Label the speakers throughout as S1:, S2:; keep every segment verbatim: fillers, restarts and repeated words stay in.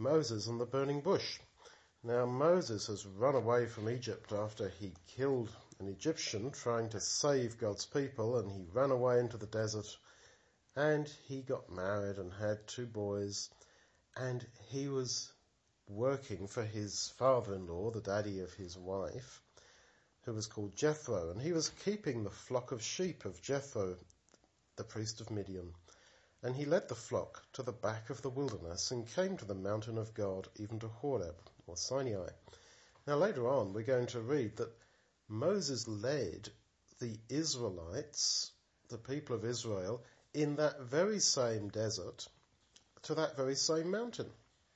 S1: Moses and the burning bush. Now Moses has run away from Egypt after he killed an Egyptian trying to save God's people, and he ran away into the desert, and he got married and had two boys, and he was working for his father-in-law, the daddy of his wife, who was called Jethro, and he was keeping the flock of sheep of Jethro, the priest of Midian. And he led the flock to the back of the wilderness and came to the mountain of God, even to Horeb, or Sinai. Now later on we're going to read that Moses led the Israelites, the people of Israel, in that very same desert to that very same mountain.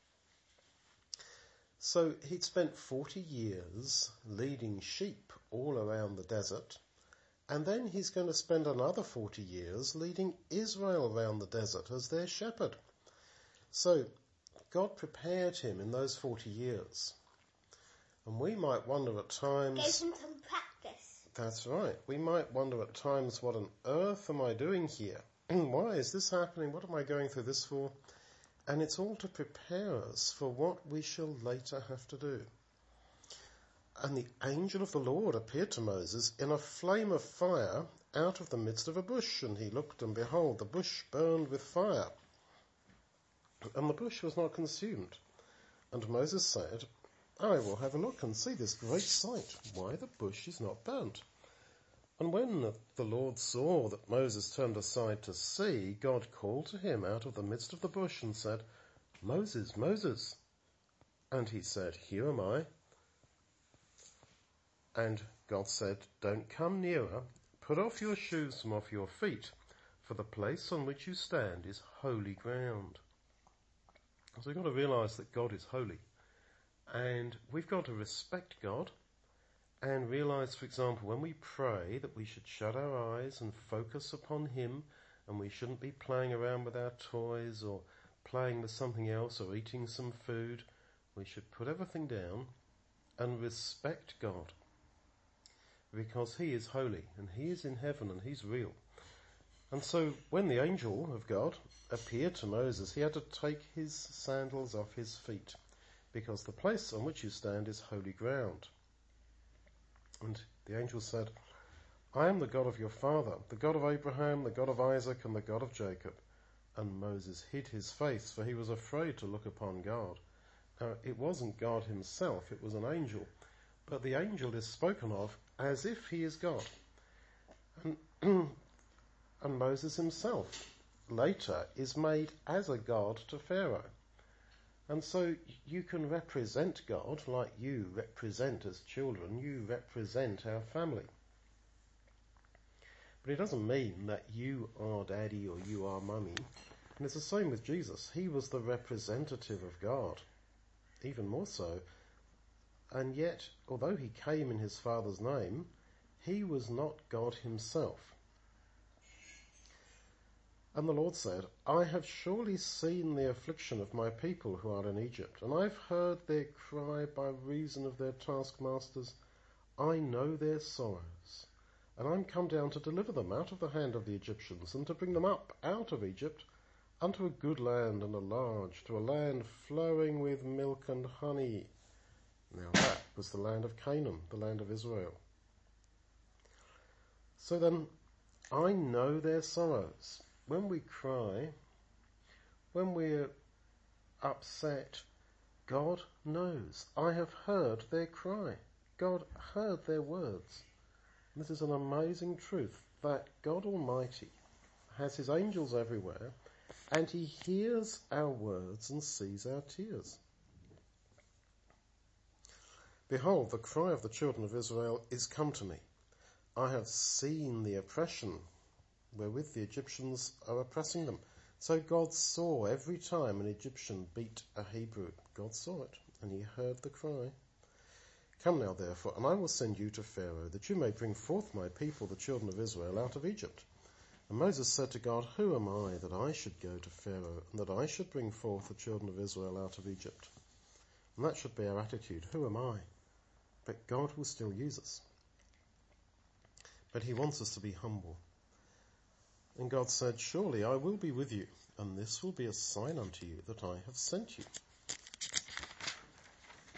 S1: So he'd spent forty years leading sheep all around the desert, and then he's going to spend another forty years leading Israel around the desert as their shepherd. So God prepared him in those forty years. And we might wonder at times...
S2: Gave him some practice.
S1: That's right. We might wonder at times, what on earth am I doing here? Why is this happening? What am I going through this for? And it's all to prepare us for what we shall later have to do. And the angel of the Lord appeared to Moses in a flame of fire out of the midst of a bush. And he looked, and behold, the bush burned with fire, and the bush was not consumed. And Moses said, I will have a look and see this great sight, why the bush is not burnt. And when the Lord saw that Moses turned aside to see, God called to him out of the midst of the bush and said, Moses, Moses. And he said, Here am I. And God said, Don't come nearer, put off your shoes from off your feet, for the place on which you stand is holy ground. So we've got to realise that God is holy, and we've got to respect God and realise, for example, when we pray that we should shut our eyes and focus upon Him, and we shouldn't be playing around with our toys or playing with something else or eating some food. We should put everything down and respect God, because He is holy and He is in heaven and He's real. And so when the angel of God appeared to Moses, he had to take his sandals off his feet, because the place on which you stand is holy ground. And the angel said, I am the God of your father, the God of Abraham, the God of Isaac, and the God of Jacob. And Moses hid his face, for he was afraid to look upon God. Now, it wasn't God himself, it was an angel. But the angel is spoken of as if he is God. And, and Moses himself later is made as a god to Pharaoh. And so you can represent God like you represent as children. You represent our family. But it doesn't mean that you are daddy or you are mummy. And it's the same with Jesus. He was the representative of God, even more so. And yet, although he came in his Father's name, he was not God himself. And the Lord said, I have surely seen the affliction of my people who are in Egypt, and I've heard their cry by reason of their taskmasters. I know their sorrows, and I'm come down to deliver them out of the hand of the Egyptians, and to bring them up out of Egypt unto a good land and a large, to a land flowing with milk and honey. Now that was the land of Canaan, the land of Israel. So then, I know their sorrows. When we cry, when we're upset, God knows. I have heard their cry. God heard their words. And this is an amazing truth, that God Almighty has his angels everywhere, and he hears our words and sees our tears. Behold, the cry of the children of Israel is come to me. I have seen the oppression wherewith the Egyptians are oppressing them. So God saw every time an Egyptian beat a Hebrew. God saw it, and he heard the cry. Come now, therefore, and I will send you to Pharaoh, that you may bring forth my people, the children of Israel, out of Egypt. And Moses said to God, Who am I that I should go to Pharaoh, and that I should bring forth the children of Israel out of Egypt? And that should be our attitude. Who am I? But God will still use us. But he wants us to be humble. And God said, Surely I will be with you, and this will be a sign unto you that I have sent you.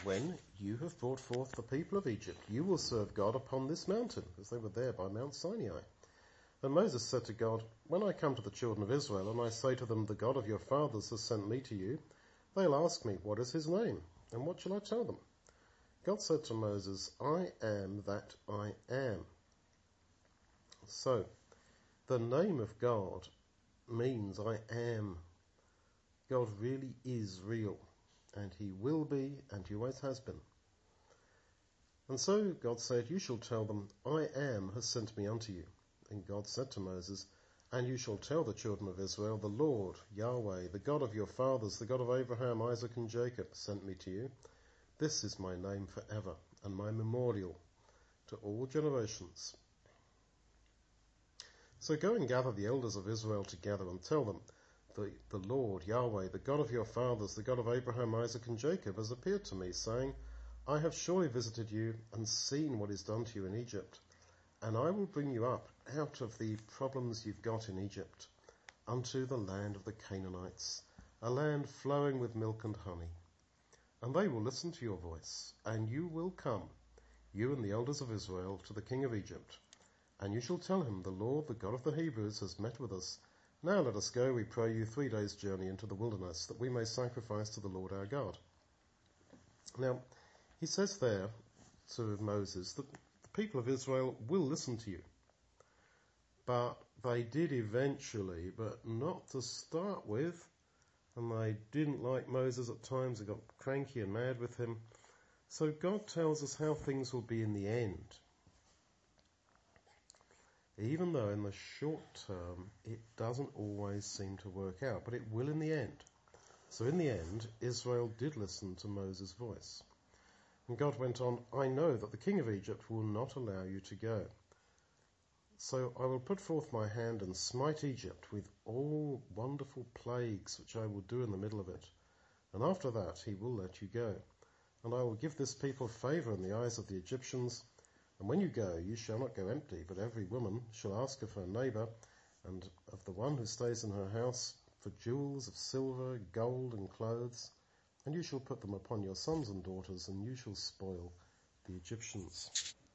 S1: when you have brought forth the people of Egypt, you will serve God upon this mountain, as they were there by Mount Sinai. And Moses said to God, when I come to the children of Israel and I say to them, the God of your fathers has sent me to you, they'll ask me, what is his name? And what shall I tell them? God said to Moses, I am that I am. So, the name of God means I am. God really is real, and he will be, and he always has been. And so God said, you shall tell them, I am has sent me unto you. And God said to Moses, and you shall tell the children of Israel, the Lord, Yahweh, the God of your fathers, the God of Abraham, Isaac, and Jacob, sent me to you. This is my name forever, and my memorial to all generations. So go and gather the elders of Israel together and tell them, the, the Lord, Yahweh, the God of your fathers, the God of Abraham, Isaac, and Jacob, has appeared to me, saying, I have surely visited you and seen what is done to you in Egypt, and I will bring you up out of the problems you've got in Egypt, unto the land of the Canaanites, a land flowing with milk and honey. And they will listen to your voice, and you will come, you and the elders of Israel, to the king of Egypt. And you shall tell him, the Lord, the God of the Hebrews, has met with us. Now let us go, we pray you, three days' journey into the wilderness, that we may sacrifice to the Lord our God. Now, he says there to Moses that the people of Israel will listen to you. But they did eventually, but not to start with. And they didn't like Moses at times. They got cranky and mad with him. So God tells us how things will be in the end. Even though in the short term it doesn't always seem to work out, but it will in the end. So in the end, Israel did listen to Moses' voice. And God went on, I know that the king of Egypt will not allow you to go. So I will put forth my hand and smite Egypt with all wonderful plagues which I will do in the middle of it. And after that he will let you go. And I will give this people favour in the eyes of the Egyptians. And when you go, you shall not go empty, but every woman shall ask of her neighbour and of the one who stays in her house for jewels of silver, gold, and clothes. And you shall put them upon your sons and daughters, and you shall spoil the Egyptians.